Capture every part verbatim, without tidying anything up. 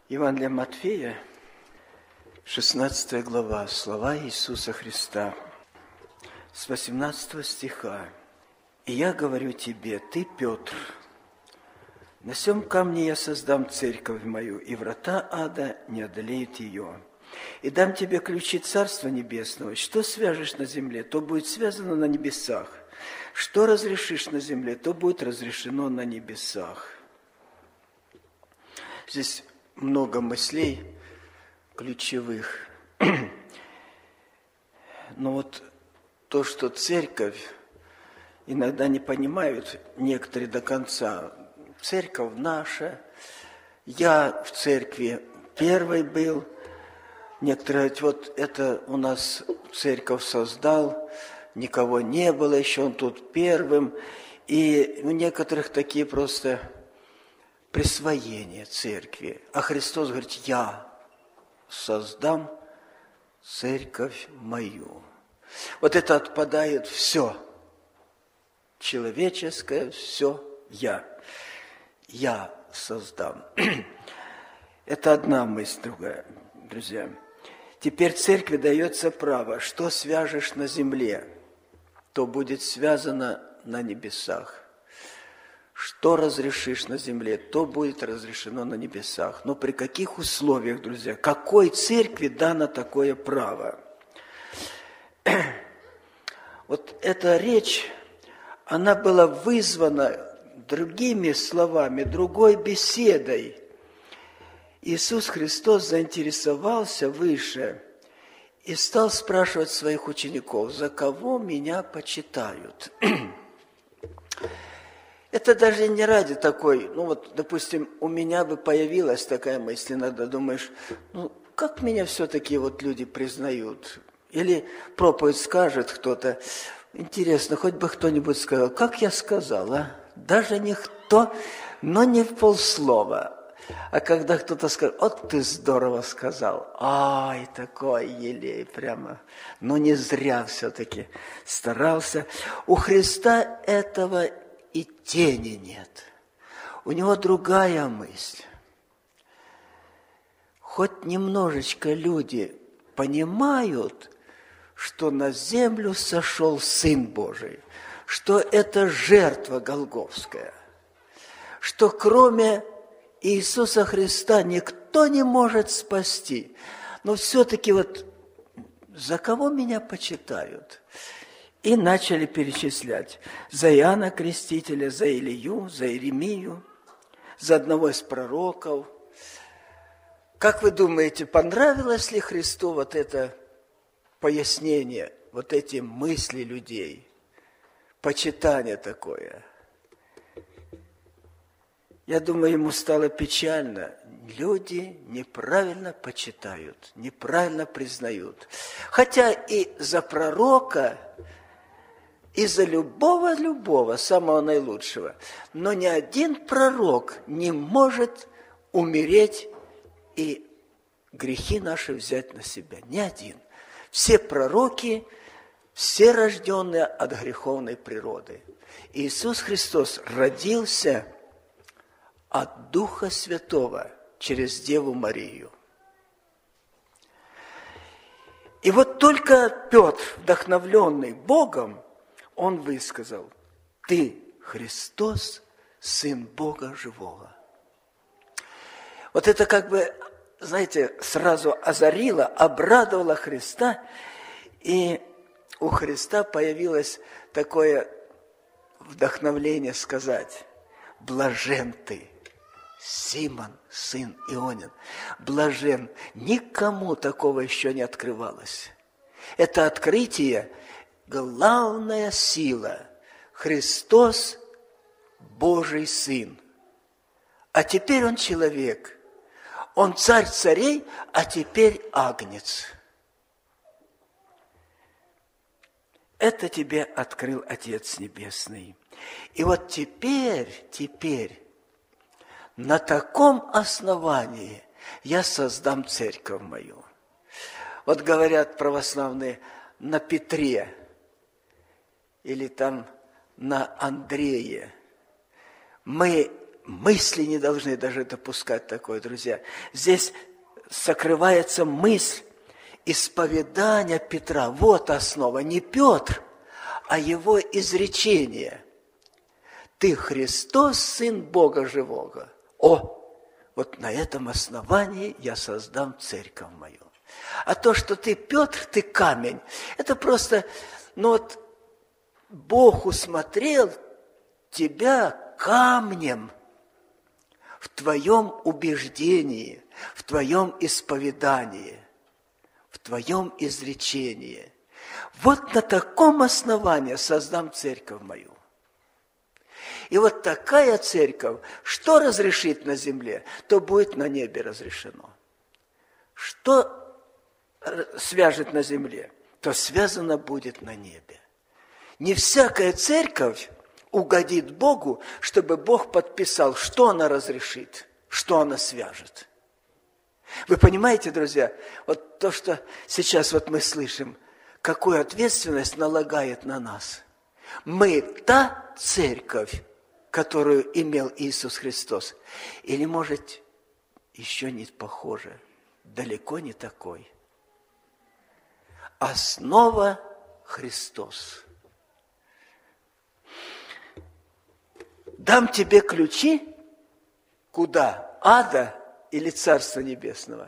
Евангелие Матфея, шестнадцатая глава, слова Иисуса Христа, с восемнадцатого стиха. «И я говорю тебе, ты, Петр, на сем камне я создам церковь мою, и врата ада не одолеют ее. И дам тебе ключи Царства Небесного. Что свяжешь на земле, то будет связано на небесах. Что разрешишь на земле, то будет разрешено на небесах». Здесь много мыслей ключевых. Но вот то, что церковь, иногда не понимают некоторые до конца. Церковь наша, я в церкви первый был. Некоторые говорят, вот это у нас церковь создал, никого не было, еще он тут первым. И у некоторых такие просто присвоения церкви. А Христос говорит, я создам церковь мою. Вот это отпадает все. Человеческое, все я. Я создам. Это одна мысль, другая, друзья. Теперь церкви дается право, что свяжешь на земле, то будет связано на небесах. Что разрешишь на земле, то будет разрешено на небесах. Но при каких условиях, друзья? Какой церкви дано такое право? Вот эта речь, она была вызвана другими словами, другой беседой. Иисус Христос заинтересовался выше и стал спрашивать своих учеников, за кого меня почитают? Это даже не ради такой, ну вот, допустим, у меня бы появилась такая мысль, иногда думаешь, ну, как меня все-таки вот люди признают? Или проповедь скажет кто-то, интересно, хоть бы кто-нибудь сказал, как я сказал, а? Даже никто, но не в полслова. А когда кто-то скажет, вот ты здорово сказал, ай, такой елей прямо, но не зря все-таки старался. У Христа этого и тени нет. У него другая мысль. Хоть немножечко люди понимают, что на землю сошел Сын Божий, что это жертва голгофская, что кроме Иисуса Христа никто не может спасти. Но все-таки вот за кого меня почитают? И начали перечислять за Иоанна Крестителя, за Илию, за Иеремию, за одного из пророков. Как вы думаете, понравилось ли Христу вот это пояснение, вот эти мысли людей, почитание такое? Я думаю, ему стало печально. Люди неправильно почитают, неправильно признают. Хотя и за пророка, и за любого-любого, самого наилучшего. Но ни один пророк не может умереть и грехи наши взять на себя. Ни один. Все пророки, все рожденные от греховной природы. Иисус Христос родился от Духа Святого через Деву Марию. И вот только Петр, вдохновленный Богом, он высказал, ты, Христос, Сын Бога Живого. Вот это как бы, знаете, сразу озарило, обрадовало Христа, и у Христа появилось такое вдохновление сказать, блажен ты, Симон, сын Ионин, блажен, никому такого еще не открывалось. Это открытие, главная сила, Христос, Божий Сын. А теперь Он человек, Он царь царей, а теперь агнец. Это тебе открыл Отец Небесный. И вот теперь, теперь, на таком основании я создам церковь мою. Вот говорят православные, на Петре или там на Андрее мы мысли не должны даже допускать такое, друзья. Здесь сокрывается мысль исповедания Петра. Вот основа. Не Петр, а его изречение. Ты Христос, Сын Бога Живого. О, вот на этом основании я создам церковь мою. А то, что ты Петр, ты камень, это просто, ну вот, Бог усмотрел тебя камнем в твоем убеждении, в твоем исповедании, в твоем изречении. Вот на таком основании создам церковь мою. И вот такая церковь, что разрешит на земле, то будет на небе разрешено. Что свяжет на земле, то связано будет на небе. Не всякая церковь угодит Богу, чтобы Бог подписал, что она разрешит, что она свяжет. Вы понимаете, друзья, вот то, что сейчас вот мы слышим, какую ответственность налагает на нас. Мы та церковь, которую имел Иисус Христос. Или, может, еще не похоже, далеко не такой. Основа Христос. Дам тебе ключи, куда? Ада или Царства Небесного?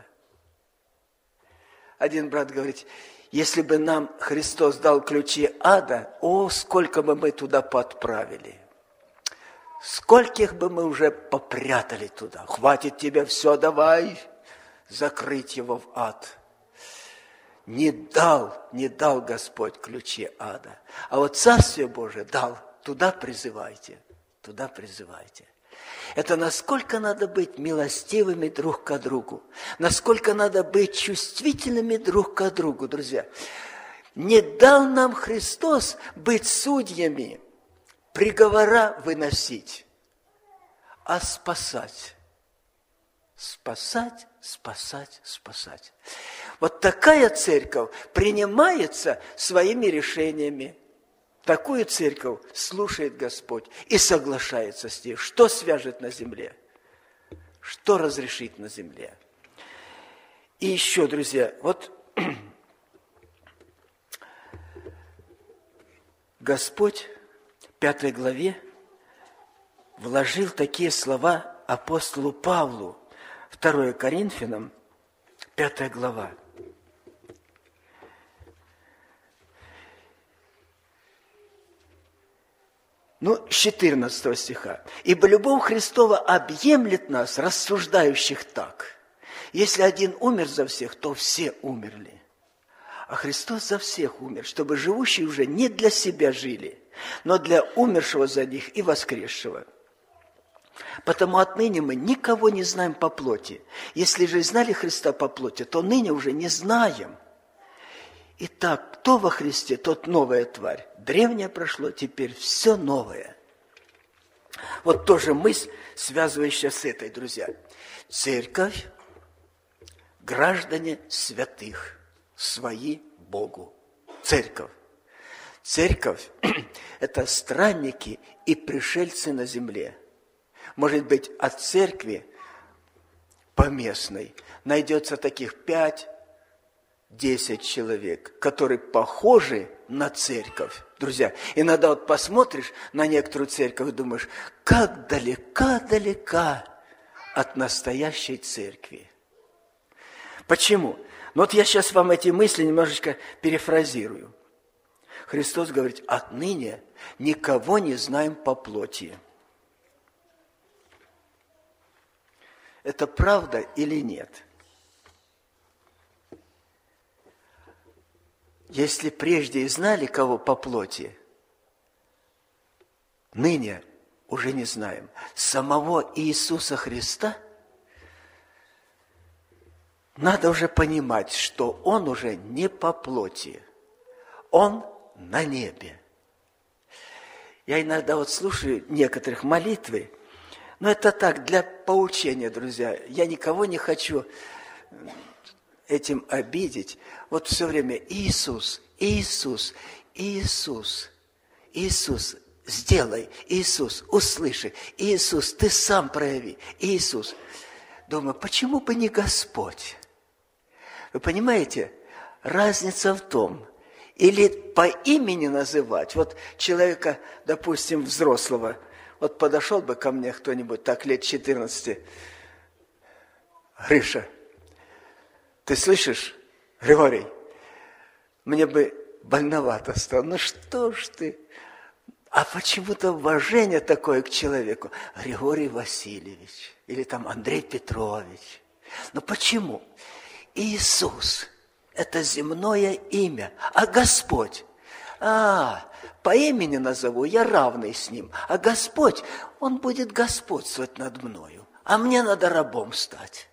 Один брат говорит, если бы нам Христос дал ключи ада, о, сколько бы мы туда подправили. Скольких бы мы уже попрятали туда. Хватит тебе, все, давай закрыть его в ад. Не дал, не дал Господь ключи ада. А вот Царствие Божие дал. Туда призывайте, туда призывайте. Это насколько надо быть милостивыми друг к другу. Насколько надо быть чувствительными друг к другу, друзья. Не дал нам Христос быть судьями, приговора выносить, а спасать. Спасать, спасать, спасать. Вот такая церковь принимается своими решениями. Такую церковь слушает Господь и соглашается с ней. Что свяжет на земле? Что разрешит на земле? И еще, друзья, вот Господь в пятой главе вложил такие слова апостолу Павлу. второе Коринфянам, пятая глава. Ну, с четырнадцатого стиха. «Ибо любовь Христова объемлет нас, рассуждающих так. Если один умер за всех, то все умерли. А Христос за всех умер, чтобы живущие уже не для себя жили, но для умершего за них и воскресшего. Потому отныне мы никого не знаем по плоти. Если же знали Христа по плоти, то ныне уже не знаем. Итак, кто во Христе, тот новая тварь. Древнее прошло, теперь все новое». Вот тоже мысль, связывающая с этой, друзья. Церковь, граждане святых, свои Богу. Церковь. Церковь – это странники и пришельцы на земле. Может быть, от церкви поместной найдется таких пять, десять человек, которые похожи на церковь. Друзья, иногда вот посмотришь на некоторую церковь и думаешь, как далека-далека от настоящей церкви. Почему? Ну вот я сейчас вам эти мысли немножечко перефразирую. Христос говорит, отныне никого не знаем по плоти. Это правда или нет? Если прежде и знали, кого по плоти, ныне уже не знаем. Самого Иисуса Христа надо уже понимать, что Он уже не по плоти. Он на небе. Я иногда вот слушаю некоторых молитвы, но это так, для поучения, друзья. Я никого не хочу этим обидеть. Вот все время Иисус, Иисус, Иисус, Иисус. сделай, Иисус, услыши, Иисус, ты сам прояви, Иисус. Думаю, почему бы не Господь? Вы понимаете, разница в том, или по имени называть, вот человека, допустим, взрослого, вот подошел бы ко мне кто-нибудь так лет четырнадцати, Гриша, ты слышишь, Григорий, мне бы больновато стало, ну что ж ты, а почему-то уважение такое к человеку, Григорий Васильевич, или там Андрей Петрович, но почему? Иисус – это земное имя, а Господь, а, по имени назову, я равный с Ним, а Господь, Он будет господствовать над мною, а мне надо рабом стать.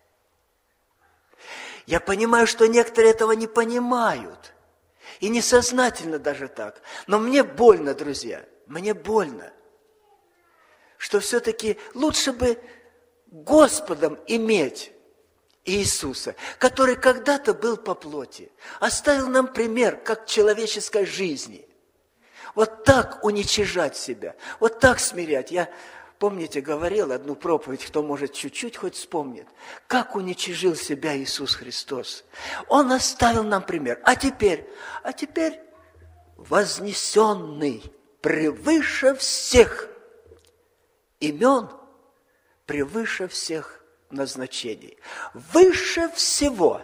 Я понимаю, что некоторые этого не понимают, и несознательно даже так, но мне больно, друзья, мне больно, что все-таки лучше бы Господом иметь Иисуса, который когда-то был по плоти, оставил нам пример, как человеческой жизни. Вот так уничижать себя, вот так смирять. Я, помните, говорил одну проповедь, кто может чуть-чуть хоть вспомнит, как уничижил себя Иисус Христос. Он оставил нам пример. А теперь, а теперь вознесенный превыше всех имен, превыше всех назначений, выше всего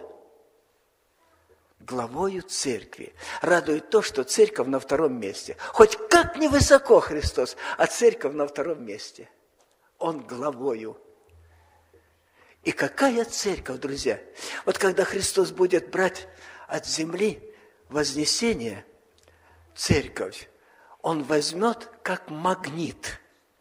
главою церкви. Радует то, что церковь на втором месте. Хоть как ни высоко Христос, а церковь на втором месте. Он главою. И какая церковь, друзья? Вот когда Христос будет брать от земли вознесение, церковь, Он возьмет как магнит.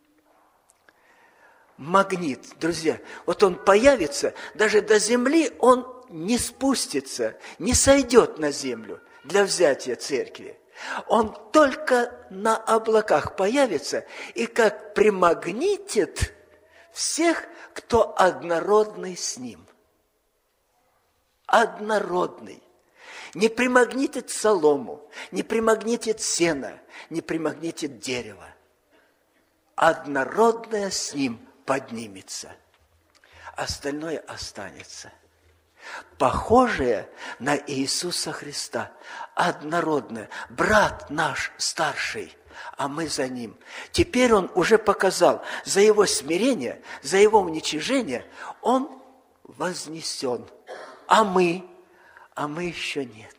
Магнит, друзья, вот он появится, даже до земли он не спустится, не сойдет на землю для взятия церкви. Он только на облаках появится и как примагнитит всех, кто однородный с ним. Однородный. Не примагнитит солому, не примагнитит сено, не примагнитит дерево. Однородное с ним поднимется, остальное останется. Похожее на Иисуса Христа, однородное, брат наш старший, а мы за ним. Теперь он уже показал, за его смирение, за его уничижение, он вознесен, а мы, а мы еще нет.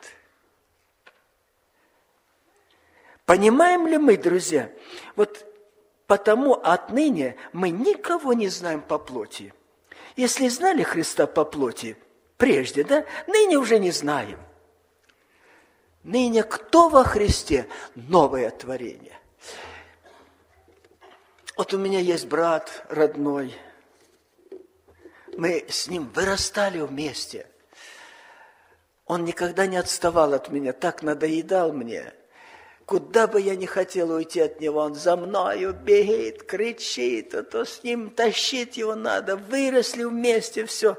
Понимаем ли мы, друзья, вот потому отныне мы никого не знаем по плоти. Если знали Христа по плоти прежде, да, ныне уже не знаем. Ныне кто во Христе? Новое творение. Вот у меня есть брат родной. Мы с ним вырастали вместе. Он никогда не отставал от меня, так надоедал мне. Куда бы я ни хотел уйти от него, он за мною бегает, кричит, а то с ним тащить его надо. Выросли вместе, все.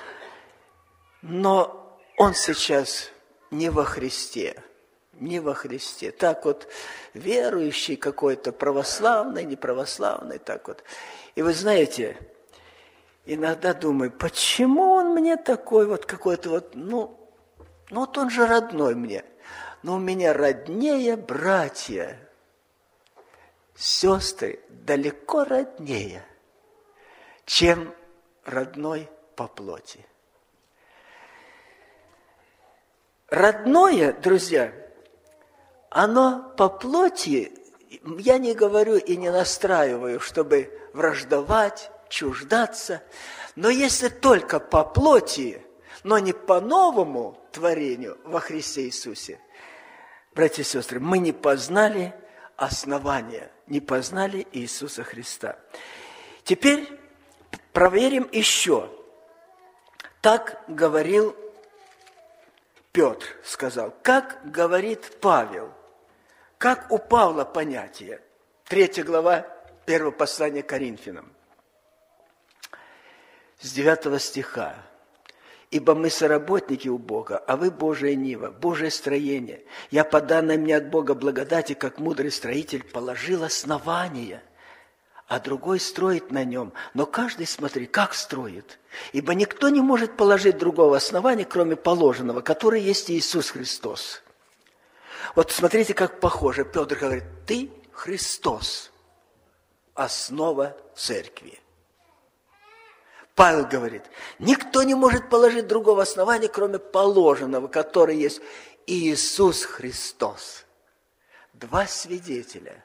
Но он сейчас не во Христе, не во Христе. Так вот, верующий какой-то, православный, неправославный, так вот. И вы знаете, иногда думаю, почему он мне такой вот какой-то вот, ну, ну вот он же родной мне. Но у меня роднее братья, сестры далеко роднее, чем родной по плоти. Родное, друзья, оно по плоти, я не говорю и не настраиваю, чтобы враждовать, чуждаться, но если только по плоти, но не по новому творению во Христе Иисусе, братья и сестры, мы не познали основания, не познали Иисуса Христа. Теперь проверим еще. Так говорил Петр, сказал. Как говорит Павел? Как у Павла понятие? Третья глава, первого послания к Коринфянам. С девятого стиха. Ибо мы соработники у Бога, а вы Божия нива, Божие строение. Я по данной мне от Бога благодати, как мудрый строитель, положил основание, а другой строит на нем. Но каждый, смотри, как строит. Ибо никто не может положить другого основания, кроме положенного, который есть Иисус Христос. Вот смотрите, как похоже. Петр говорит, ты Христос, основа церкви. Павел говорит, никто не может положить другого основания, кроме положенного, который есть Иисус Христос. Два свидетеля.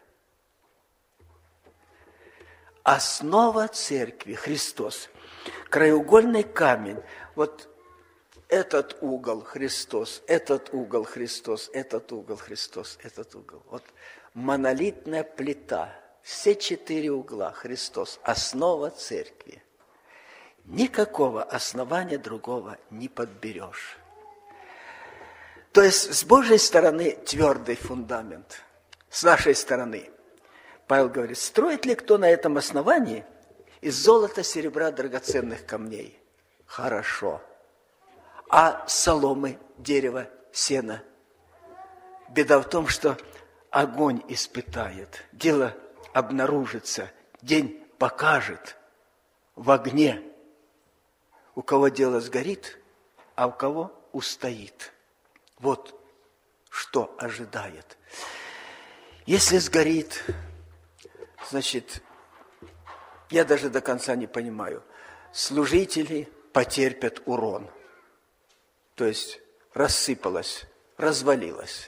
Основа церкви, Христос. Краеугольный камень. Вот этот угол Христос, этот угол Христос, этот угол Христос, этот угол. Вот монолитная плита. Все четыре угла Христос. Основа церкви. Никакого основания другого не подберешь. То есть с Божьей стороны твердый фундамент. С нашей стороны. Павел говорит, строит ли кто на этом основании из золота, серебра, драгоценных камней? Хорошо. А соломы, дерево, сено? Беда в том, что огонь испытает. Дело обнаружится. День покажет в огне. У кого дело сгорит, а у кого устоит. Вот что ожидает. Если сгорит, значит, я даже до конца не понимаю, служители потерпят урон. То есть рассыпалось, развалилось.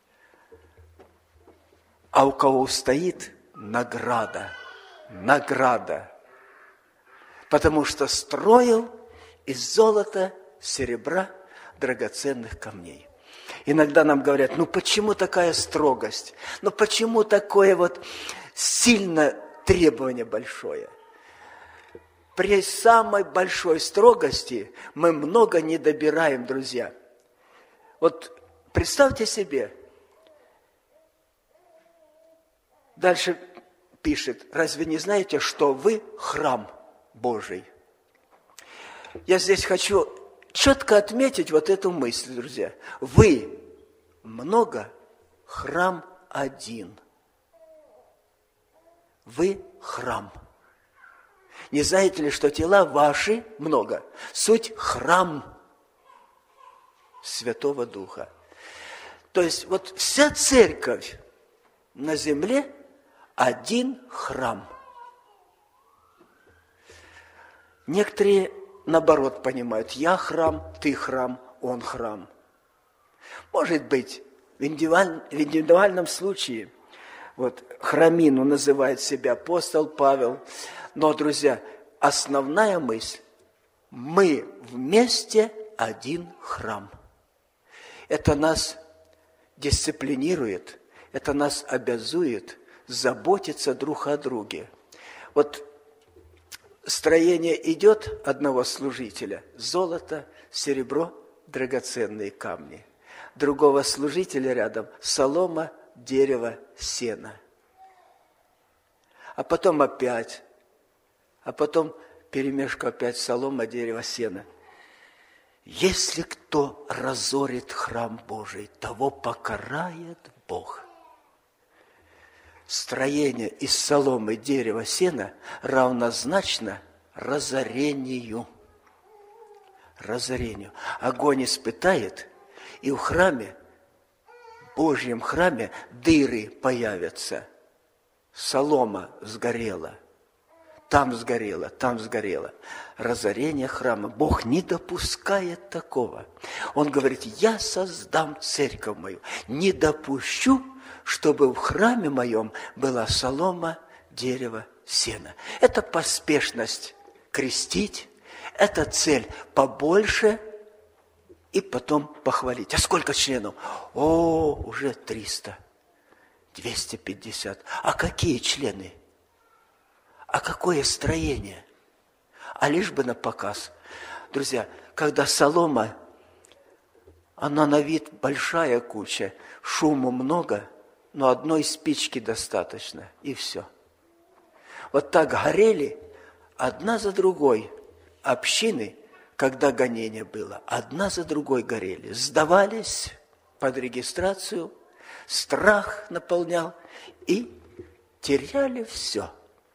А у кого устоит, награда, награда. Потому что строил из золота, серебра, драгоценных камней. Иногда нам говорят, ну почему такая строгость? Ну почему такое вот сильно требование большое? При самой большой строгости мы много не добираем, друзья. Вот представьте себе, дальше пишет, разве не знаете, что вы храм Божий? Я здесь хочу четко отметить вот эту мысль, друзья. Вы много, храм один. Вы храм. Не знаете ли, что тела ваши много? Суть храм Святого Духа. То есть вот вся церковь на земле один храм. Некоторые наоборот понимают, я храм, ты храм, он храм. Может быть, в индивидуальном, в индивидуальном случае, вот храмину называет себя апостол Павел, но, друзья, основная мысль, мы вместе один храм. Это нас дисциплинирует, это нас обязует заботиться друг о друге. Вот строение идет одного служителя, золото, серебро, драгоценные камни. Другого служителя рядом солома, дерево, сено. А потом опять, а потом перемешка опять солома, дерево, сено. Если кто разорит храм Божий, того покарает Бог. Строение из соломы, дерева, сена равнозначно разорению. Разорению. Огонь испытает, и в храме, в Божьем храме, дыры появятся. Солома сгорела. Там сгорело, там сгорело. Разорение храма. Бог не допускает такого. Он говорит, я создам церковь мою. Не допущу, чтобы в храме моем была солома, дерево, сено. Это поспешность крестить. Это цель побольше и потом похвалить. А сколько членов? О, уже триста. двести пятьдесят. А какие члены? А какое строение? А лишь бы на показ. Друзья, когда солома, она на вид большая куча, шуму много, но одной спички достаточно, и все. Вот так горели одна за другой общины, когда гонение было, одна за другой горели, сдавались под регистрацию, страх наполнял и теряли все.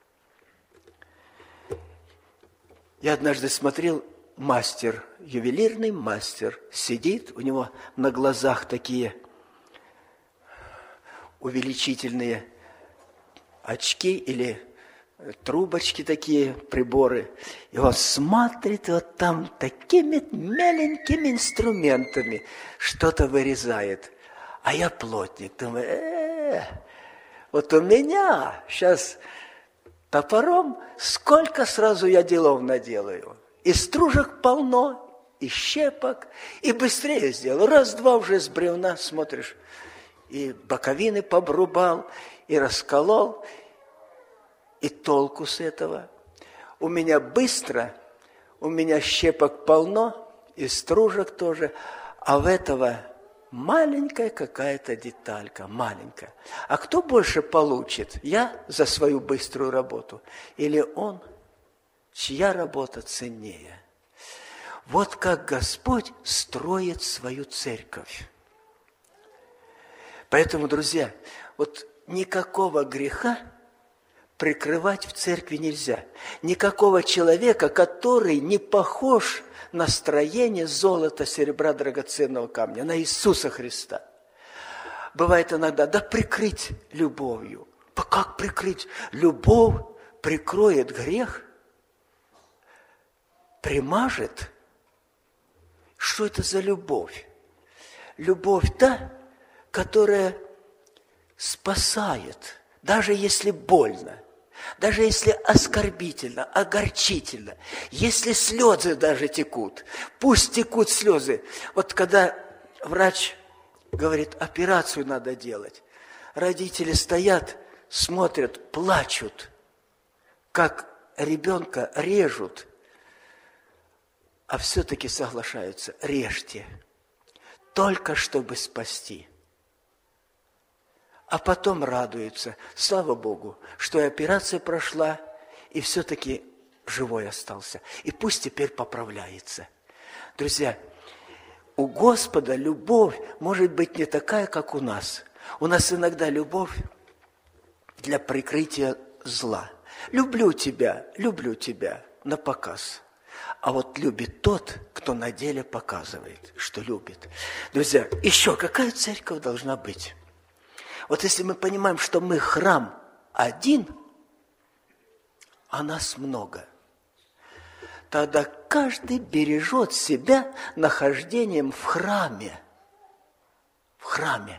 Я однажды смотрел, мастер, ювелирный мастер, сидит, у него на глазах такие увеличительные очки или трубочки такие, приборы. И он смотрит, вот там такими маленькими инструментами что-то вырезает. А я плотник, думаю, э, вот у меня сейчас топором сколько сразу я делов наделаю. И стружек полно, и щепок, и быстрее сделаю. Раз-два уже с бревна смотришь, и боковины побрубал, и расколол, и толку с этого. У меня быстро, у меня щепок полно, и стружек тоже, а в этого маленькая какая-то деталька, маленькая. А кто больше получит? Я за свою быструю работу или он, чья работа ценнее? Вот как Господь строит свою церковь. Поэтому, друзья, вот никакого греха прикрывать в церкви нельзя. Никакого человека, который не похож на строение золота, серебра, драгоценного камня, на Иисуса Христа. Бывает иногда, да прикрыть любовью. Как прикрыть? Любовь прикроет грех, примажет. Что это за любовь? Любовь та, которая спасает, даже если больно. Даже если оскорбительно, огорчительно, если слезы даже текут, пусть текут слезы. Вот когда врач говорит, операцию надо делать, родители стоят, смотрят, плачут, как ребенка режут, а все-таки соглашаются, режьте, только чтобы спасти. А потом радуются, слава Богу, что и операция прошла, и все-таки живой остался. И пусть теперь поправляется. Друзья, у Господа любовь может быть не такая, как у нас. У нас иногда любовь для прикрытия зла. Люблю тебя, люблю тебя на показ. А вот любит тот, кто на деле показывает, что любит. Друзья, еще какая церковь должна быть? Вот если мы понимаем, что мы храм один, а нас много, тогда каждый бережет себя нахождением в храме. В храме.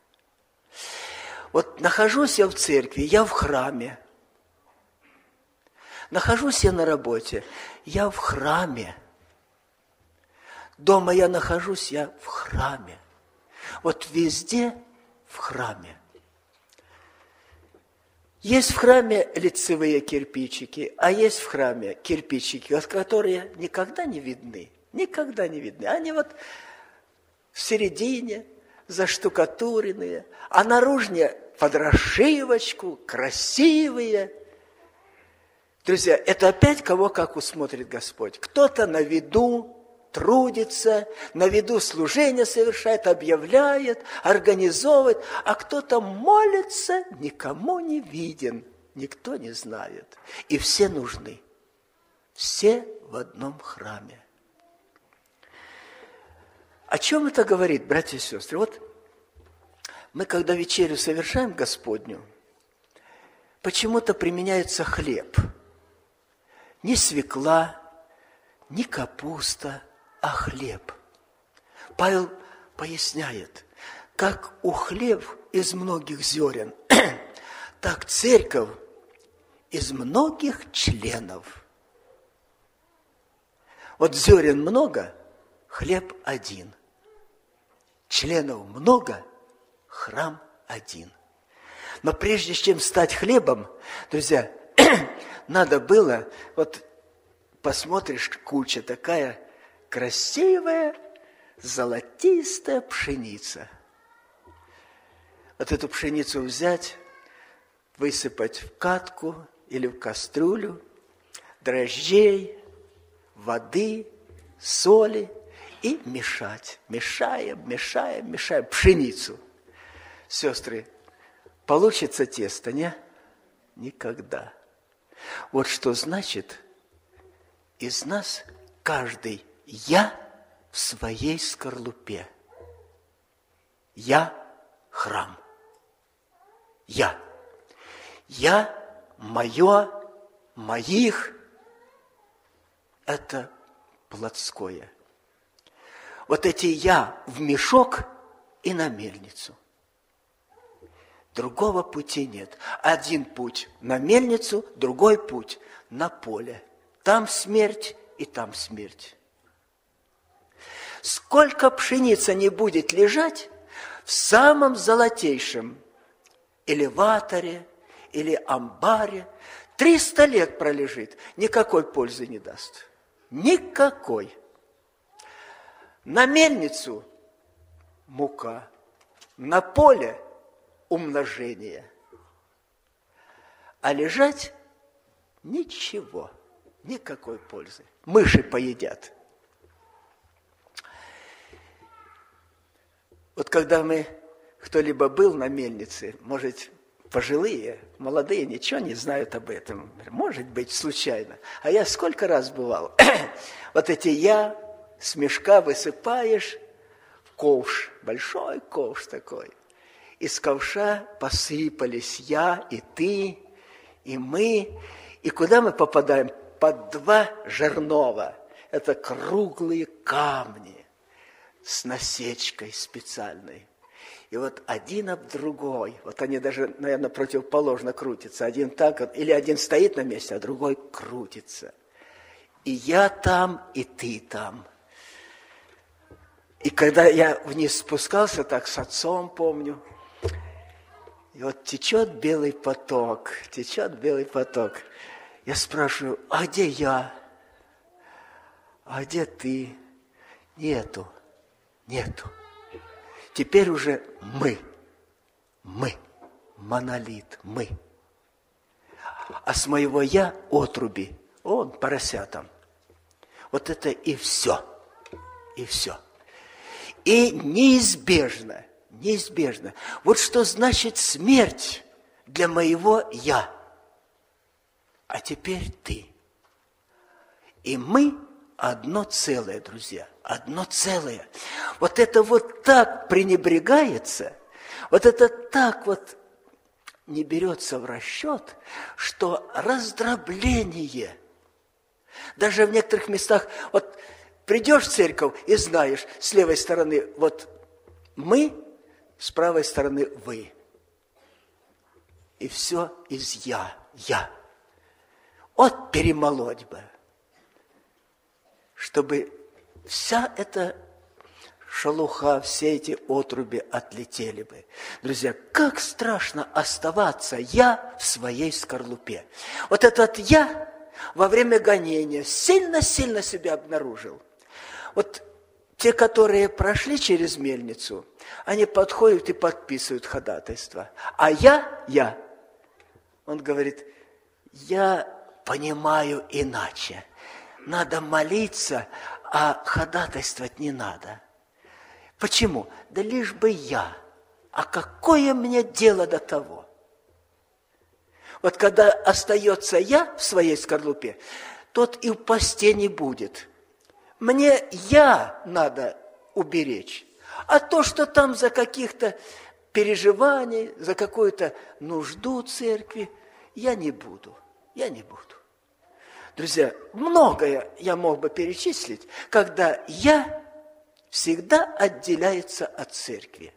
Вот нахожусь я в церкви, я в храме. Нахожусь я на работе, я в храме. Дома я нахожусь, я в храме. Вот везде в храме. Есть в храме лицевые кирпичики, а есть в храме кирпичики, которые никогда не видны. Никогда не видны. Они вот в середине, заштукатуренные, а наружнее под расшивочку, красивые. Друзья, это опять кого как усмотрит Господь. Кто-то на виду трудится, на виду служение совершает, объявляет, организовывает, а кто-то молится, никому не виден, никто не знает. И все нужны. Все в одном храме. О чем это говорит, братья и сестры? Вот мы, когда вечерю совершаем Господню, почему-то применяется хлеб. Не свекла, не капуста, а хлеб. Павел поясняет, как у хлеб из многих зерен, так церковь из многих членов. Вот зерен много, хлеб один. Членов много, храм один. Но прежде чем стать хлебом, друзья, надо было, вот посмотришь, куча такая красивая, золотистая пшеница. Вот эту пшеницу взять, высыпать в катку или в кастрюлю, дрожжей, воды, соли и мешать. Мешаем, мешаем, мешаем пшеницу. Сестры, получится тесто, не? Никогда. Вот что значит, из нас каждый «я» в своей скорлупе. Я – храм. Я. Я, мое, моих – это плотское. Вот эти «я» в мешок и на мельницу. Другого пути нет. Один путь на мельницу, другой путь на поле. Там смерть и там смерть. Сколько пшеница не будет лежать в самом золотейшем элеваторе или амбаре, триста лет пролежит, никакой пользы не даст. Никакой. На мельницу мука, на поле умножение. А лежать ничего, никакой пользы. Мыши поедят. Вот когда мы, кто-либо был на мельнице, может, пожилые, молодые ничего не знают об этом. Может быть, случайно. А я сколько раз бывал. Вот эти «я» с мешка высыпаешь в ковш, большой ковш такой. Из ковша посыпались «я» и «ты», и «мы». И куда мы попадаем? Под два жернова. Это круглые камни с насечкой специальной. И вот один об другой, вот они даже, наверное, противоположно крутятся. Один так, или один стоит на месте, а другой крутится. И я там, и ты там. И когда я вниз спускался, так с отцом помню, и вот течет белый поток, течет белый поток. Я спрашиваю, а где я? А где ты? Нету, нету. Теперь уже мы, мы, монолит, мы. А с моего «я» отруби, он, поросятам. Вот это и все, и все. И неизбежно, неизбежно. Вот что значит смерть для моего «я». А теперь ты. И мы одно целое, друзья, одно целое. Вот это вот так пренебрегается, вот это так вот не берется в расчет, что раздробление. Даже в некоторых местах, вот придешь в церковь и знаешь, с левой стороны вот мы, с правой стороны вы. И все из «я», «я». Вот перемолоть бы, чтобы вся эта шелуха, все эти отруби отлетели бы. Друзья, как страшно оставаться «я» в своей скорлупе. Вот этот «я» во время гонения сильно-сильно себя обнаружил. Вот те, которые прошли через мельницу, они подходят и подписывают ходатайство. А я, я, он говорит, я понимаю иначе. Надо молиться, а ходатайствовать не надо. Почему? Да лишь бы я. А какое мне дело до того? Вот когда остается я в своей скорлупе, тот и в посте не будет. Мне я надо уберечь. А то, что там за каких-то переживаний, за какую-то нужду церкви, я не буду. Я не буду. Друзья, многое я мог бы перечислить, когда я всегда отделяется от церкви.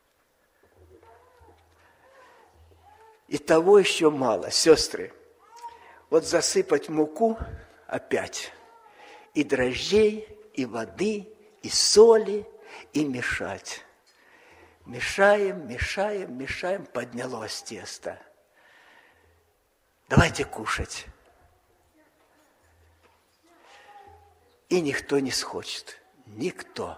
И того еще мало, сестры. Вот засыпать муку опять, и дрожжей, и воды, и соли, и мешать. Мешаем, мешаем, мешаем, поднялось тесто. Давайте кушать. И никто не схочет. Никто.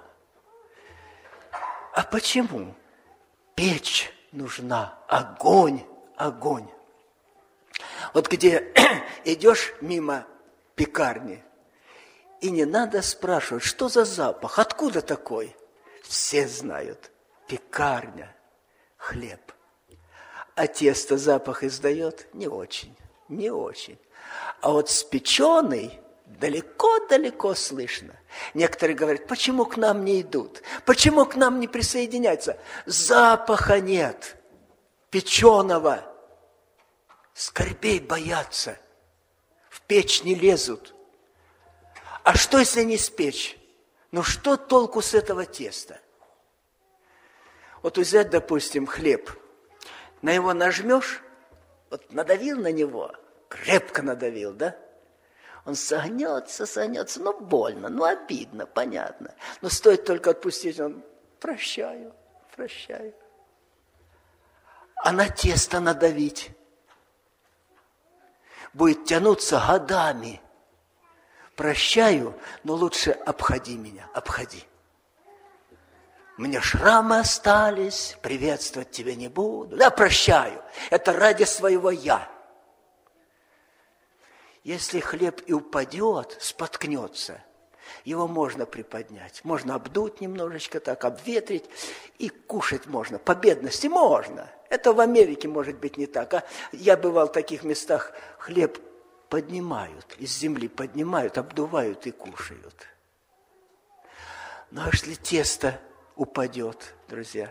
А почему? Печь нужна, огонь, огонь. Вот где идешь мимо пекарни, И не надо спрашивать, что за запах, откуда такой? Все знают. Пекарня, хлеб. А тесто запах издает? Не очень, не очень. А вот спеченый далеко-далеко слышно. Некоторые говорят, почему к нам не идут? Почему к нам не присоединяются? Запаха нет. Печеного. Скорбей боятся. В печь не лезут. А что, если не спечь? Ну, что толку с этого теста? Вот взять, допустим, хлеб. На его нажмешь, вот надавил на него, крепко надавил, да? Он согнется, согнется, ну, больно, ну, обидно, понятно. Но стоит только отпустить, он, прощаю, прощаю. А на тесто надавить будет тянуться годами. Прощаю, но лучше обходи меня, обходи. Мне шрамы остались, приветствовать тебя не буду. Да, прощаю, это ради своего «я». Если хлеб и упадет, споткнется, его можно приподнять. Можно обдуть немножечко так, обветрить, и кушать можно. По бедности можно. Это в Америке, может быть, не так. А я бывал в таких местах, хлеб поднимают, из земли поднимают, обдувают и кушают. Но если тесто упадет, друзья,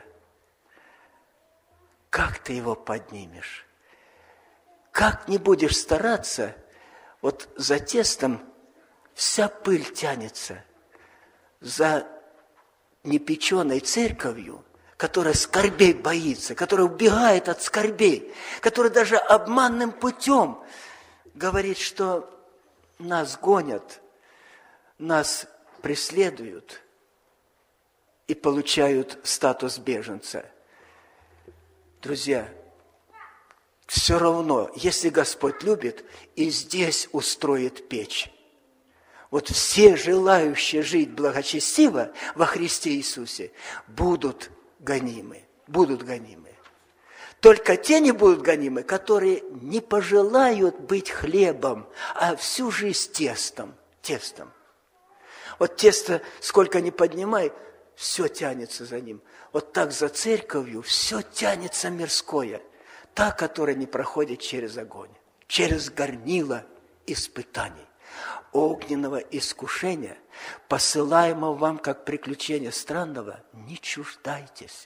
как ты его поднимешь? Как не будешь стараться, вот за тестом вся пыль тянется, за непеченой церковью, которая скорбей боится, которая убегает от скорбей, которая даже обманным путем говорит, что нас гонят, нас преследуют и получают статус беженца. Друзья, все равно, если Господь любит, и здесь устроит печь. Вот все желающие жить благочестиво во Христе Иисусе будут гонимы, будут гонимы. Только те не будут гонимы, которые не пожелают быть хлебом, а всю жизнь тестом, тестом. Вот тесто, сколько ни поднимай, все тянется за ним. Вот так за церковью все тянется мирское. Та, которая не проходит через огонь, через горнило испытаний, огненного искушения, посылаемого вам как приключение странного, не чуждайтесь.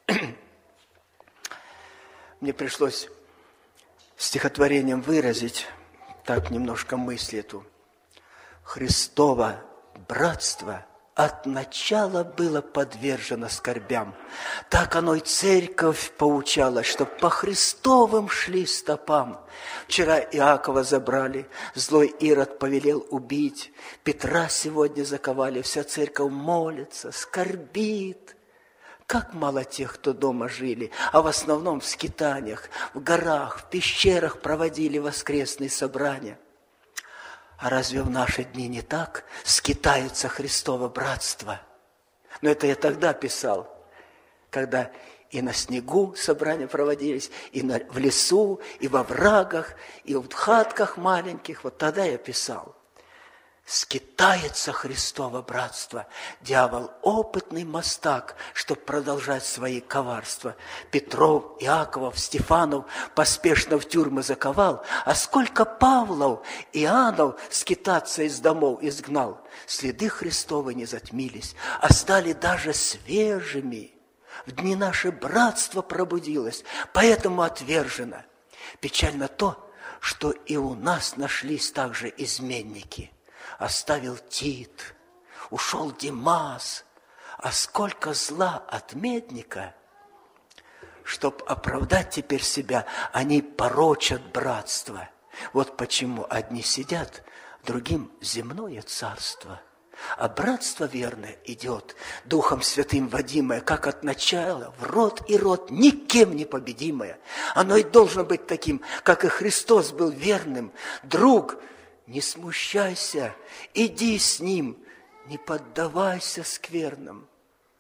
Мне пришлось стихотворением выразить так немножко мысль эту. Христово братство от начала было подвержено скорбям. Так оно и церковь поучала, что по Христовым шли стопам. Вчера Иакова забрали, злой Ирод повелел убить, Петра сегодня заковали, вся церковь молится, скорбит. Как мало тех, кто дома жили, а в основном в скитаниях, в горах, в пещерах проводили воскресные собрания. А разве в наши дни не так скитается Христово братство? Но это я тогда писал, когда и на снегу собрания проводились, и на, в лесу, и во врагах, и в хатках маленьких. Вот тогда я писал. Скитается Христово братство. Дьявол опытный мастак, чтоб продолжать свои коварства. Петров, Иаковов, Стефанов поспешно в тюрьмы заковал, а сколько Павлов, Иоаннов скитаться из домов изгнал. Следы Христовы не затмились, а стали даже свежими. В дни наше братство пробудилось, поэтому отвержено. Печально то, что и у нас нашлись также изменники. Оставил Тит, ушел Димас, а сколько зла от медника, чтоб оправдать теперь себя, они порочат братство. Вот почему одни сидят, другим земное царство. А братство верное идет, Духом Святым водимое, как от начала, в род и род, никем не победимое. Оно и должно быть таким, как и Христос был верным, друг. Не смущайся, иди с ним, не поддавайся скверным.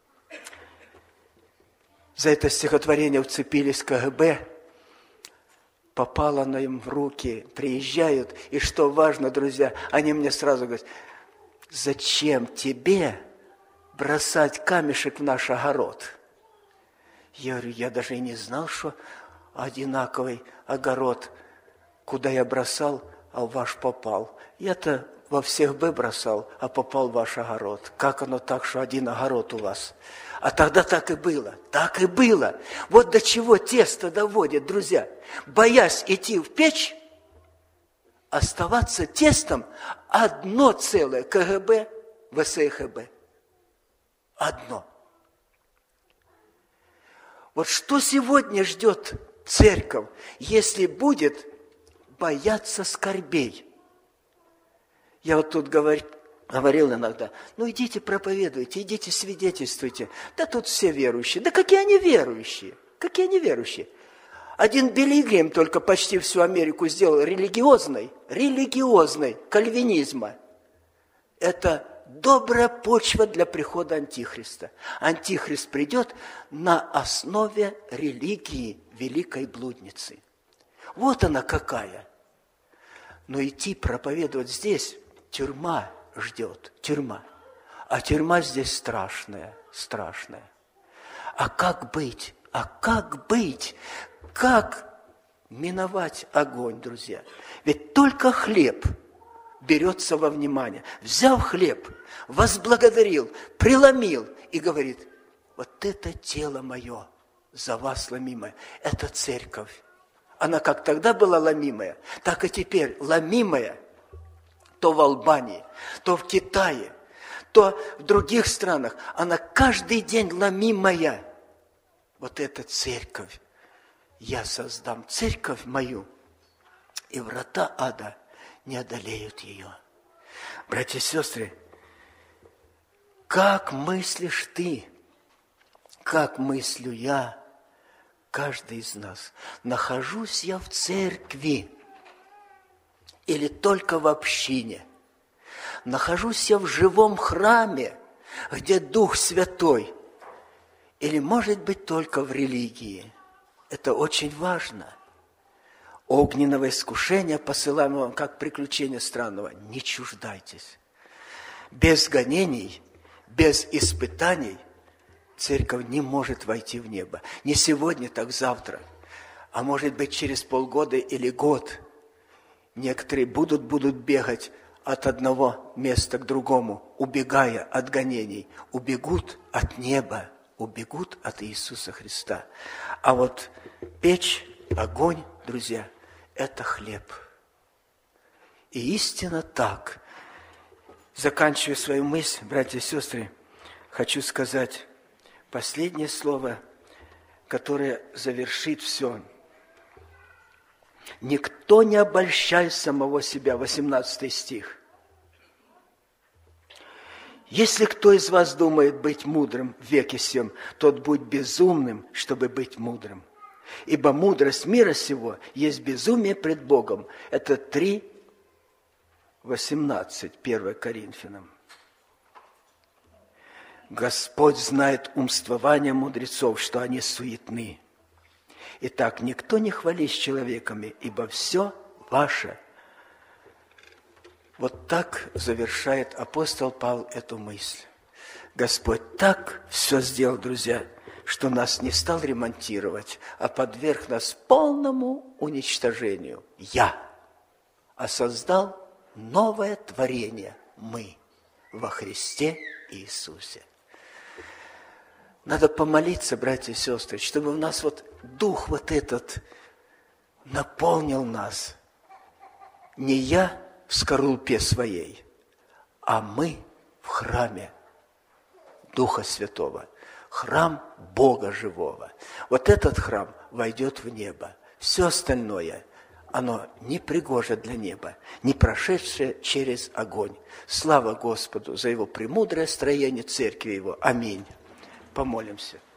За это стихотворение вцепились ка гэ бэ, попало оно им в руки, приезжают, и что важно, друзья, они мне сразу говорят, зачем тебе бросать камешек в наш огород? Я говорю, я даже и не знал, что одинаковый огород, куда я бросал, а в ваш попал. Я-то во всех бы бросал, а попал в ваш огород. Как оно так, что один огород у вас? А тогда так и было, так и было. Вот до чего тесто доводит, друзья. Боясь идти в печь, оставаться тестом одно целое КГБ, ВСХБ. Одно. Вот что сегодня ждет церковь, если будет бояться скорбей? Я вот тут говорю, говорил иногда, ну идите проповедуйте, идите свидетельствуйте. Да тут все верующие. Да какие они верующие? Какие они верующие? Один Билли Грэм только почти всю Америку сделал религиозной, религиозной, кальвинизма. Это добрая почва для прихода Антихриста. Антихрист придет на основе религии великой блудницы. Вот она какая. Но идти проповедовать здесь, тюрьма ждет, тюрьма. А тюрьма здесь страшная, страшная. А как быть? А как быть? Как миновать огонь, друзья? Ведь только хлеб берется во внимание. Взял хлеб, возблагодарил, преломил и говорит, вот это тело мое, за вас ломимое, это церковь. Она как тогда была ломимая, так и теперь ломимая. То в Албании, то в Китае, то в других странах. Она каждый день ломимая. Вот эта церковь. Я создам церковь мою, и врата ада не одолеют ее. Братья и сестры, как мыслишь ты, как мыслю я, каждый из нас, нахожусь я в церкви или только в общине, нахожусь я в живом храме, где Дух Святой, или, может быть, только в религии. Это очень важно. Огненного искушения посылаем вам, как приключение странного. Не чуждайтесь. Без гонений, без испытаний церковь не может войти в небо. Не сегодня, так завтра. А может быть, через полгода или год. Некоторые будут, будут бегать от одного места к другому, убегая от гонений. Убегут от неба, убегут от Иисуса Христа. А вот печь, огонь, друзья, это хлеб. И истинно так. Заканчивая свою мысль, братья и сестры, хочу сказать последнее слово, которое завершит все. Никто не обольщай самого себя, восемнадцатый стих. Если кто из вас думает быть мудрым в веке сем, тот будь безумным, чтобы быть мудрым. Ибо мудрость мира сего есть безумие пред Богом. Это три восемнадцать, первое Коринфянам. Господь знает умствование мудрецов, что они суетны. Итак, никто не хвались человеками, ибо все ваше. Вот так завершает апостол Павел эту мысль. Господь так все сделал, друзья, что нас не стал ремонтировать, а подверг нас полному уничтожению. Я. А создал новое творение. Мы во Христе Иисусе. Надо помолиться, братья и сестры, чтобы у нас вот дух вот этот наполнил нас. Не я в скорлупе своей, а мы в храме Духа Святого. Храм Бога Живого. Вот этот храм войдет в небо. Все остальное, оно не пригоже для неба, не прошедшее через огонь. Слава Господу за Его премудрое строение церкви Его. Аминь. Помолимся.